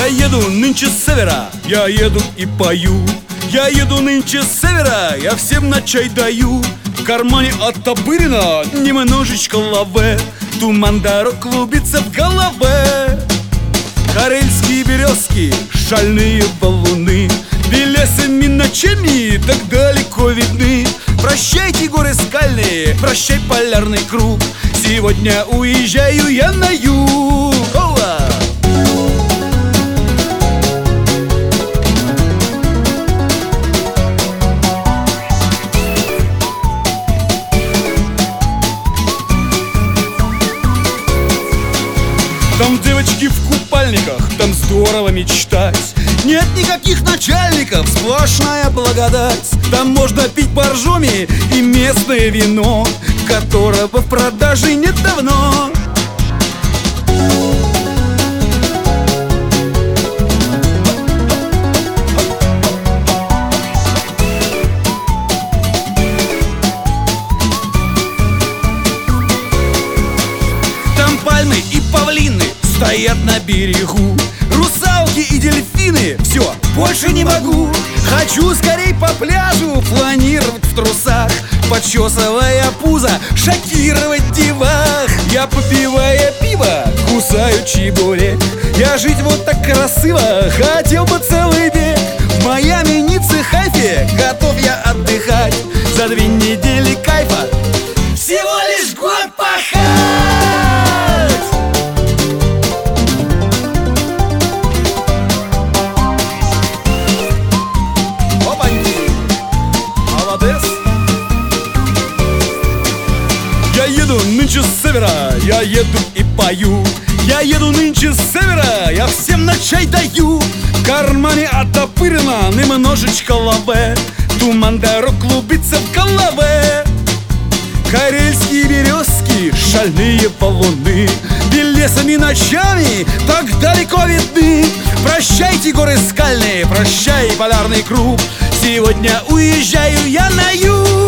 Я еду нынче с севера, я еду и пою. Я еду нынче с севера, я всем на чай даю. В кармане оттопырено немножечко лаве, туман дорог клубится в голове. Карельские березки, шальные валуны, белесыми ночами так далеко видны. Прощайте, горы скальные, прощай, полярный круг. Сегодня уезжаю я на юг. Ола! Там девочки в купальниках, там здорово мечтать. Нет никаких начальников, сплошная благодать. Там можно пить боржоми и местное вино, которого в продаже нет давно. Там пальмы и павлины стоят на берегу, русалки и дельфины, все, больше не могу. Хочу скорей по пляжу планировать в трусах, подчесывая пузо, шокировать девах. Я, попивая пиво, кусаю чебурек. Я жить вот так красиво хотел бы целый век. В Майами, Ницце, Хайфе готов я отдыхать. За 2 недели кайфа всего лишь год пахать. Я еду нынче с севера, я еду и пою. Я еду нынче с севера, я всем на чай даю. В кармане оттопырено немножечко лаве, туман дорог клубится в голове. Карельские березки, шальные валуны, белесыми ночами так далеко видны. Прощайте, горы скальные, прощай, полярный круг. Сегодня уезжаю я на юг.